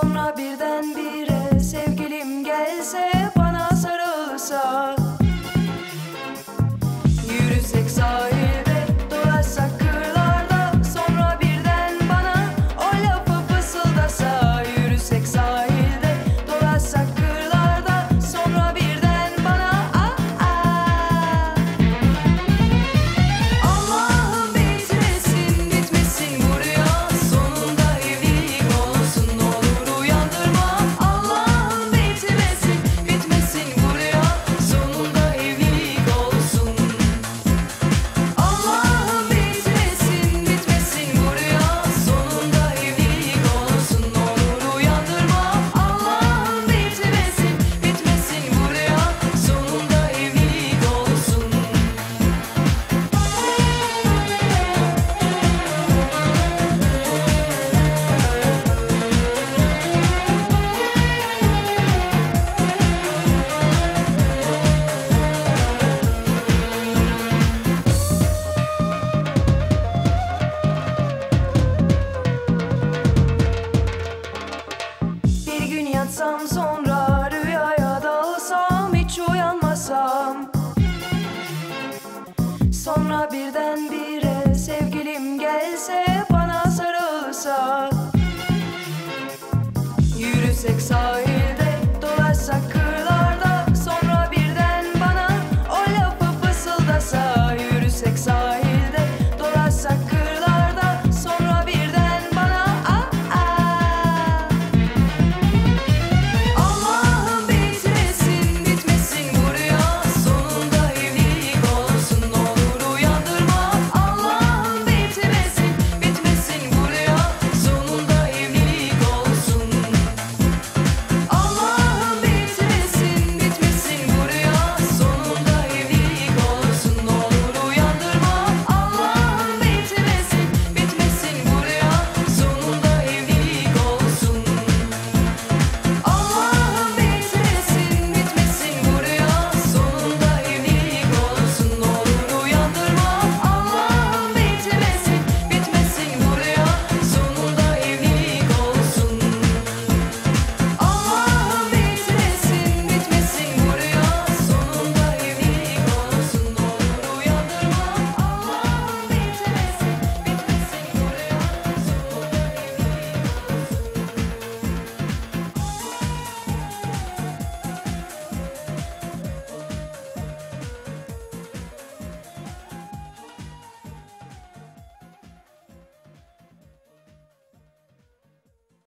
Sonra birdenbire sevgilim gelse, bana sarılsa, yürüsek sahilde, dolaşsak kırlarda. Sonra birden bana o lafı fısıldasa, yürüsek sahilde, dolaşsak kırlarda. Sonra birden bana Allah'ım bitmesin, bitmesin bu rüya. Sonunda evlilik olsun, ne olur uyandırma. Allah'ım bitmesin, bitmesin bu rüya. Sonunda evlilik olsun. Allah'ım bitmesin, bitmesin bu rüya. Sonunda evlilik olsun, ne olur uyandırma. Allah'ım bitmesin, bitmesin bu rüya. Sonunda evlilik olsun. Bir gün yatsam, sonra